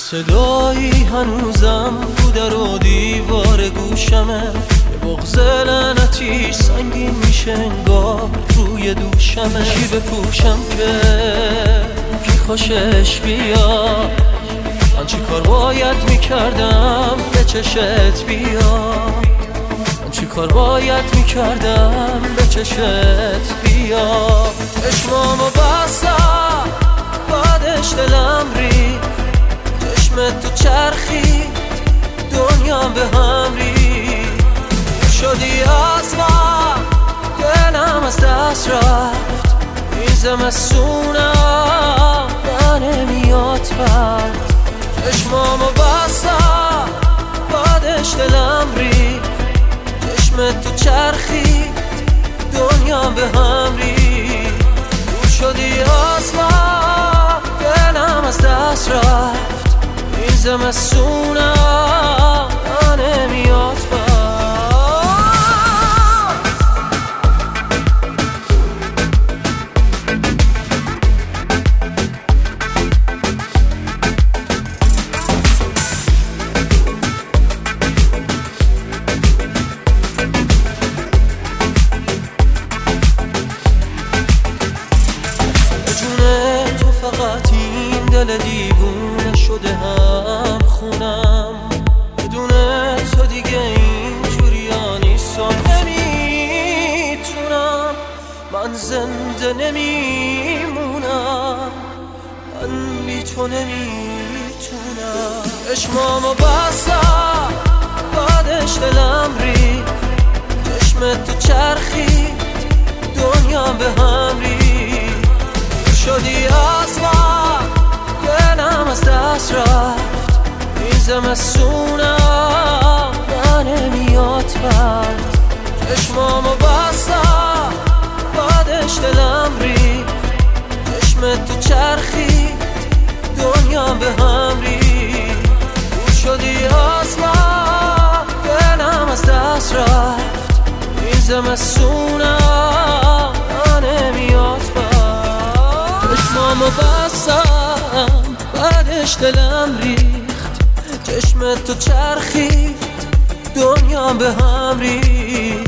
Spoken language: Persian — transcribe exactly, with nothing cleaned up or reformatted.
صدایی هنوزم رو در و دیوار گوشمه، یه بغض لعنتی سنگین میشه انگار روی دوشمه. چی بپوشم که کی خوشش بیاد؟ من چی کار باید میکردم به چشت بیاد؟ من چی کار باید میکردم به چشت بیاد؟ چشمامو بستم بعدش دلم ری، چشمت تو چرخی دنیا به هم ری، شدی از من دلم از دست رفت، این زمستونم نمیاد برد. چشمامو بستم بعدش دلم ری، چشمت تو چرخی دنیا به هم ری، شدی از من دلم از دست رفت، این زمستونم نمیاد برد. فقط این دل دیوونه شده هم خونم، بدون تو دیگه اینجوریا نیستم، نمیتونم، من زنده نمیمونم، من بی تو نمیتونم. چشمامو بستم بعدش دلم ری، چشمت تو چرخی دنیا به هم ری، شدی از من دلم از دست رفت، این زمستونم نمیاد برد. چشمامو بستم بعدش دلم ری، چشمت تو چرخی دنیا به هم ری، شدی از من دلم از دست رفت، این زمستونم نمیاد برد. چشمامو بستم بعدش دلم ریخت، چشمت تو چرخید دنیا به هم ریخت،